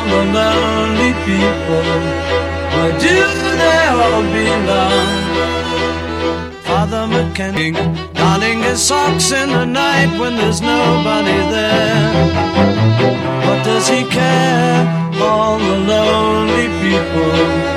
the lonely people, where do they all belong? Father McKenny darning his socks in the night when there's nobody there. What does he care? All the lonely people.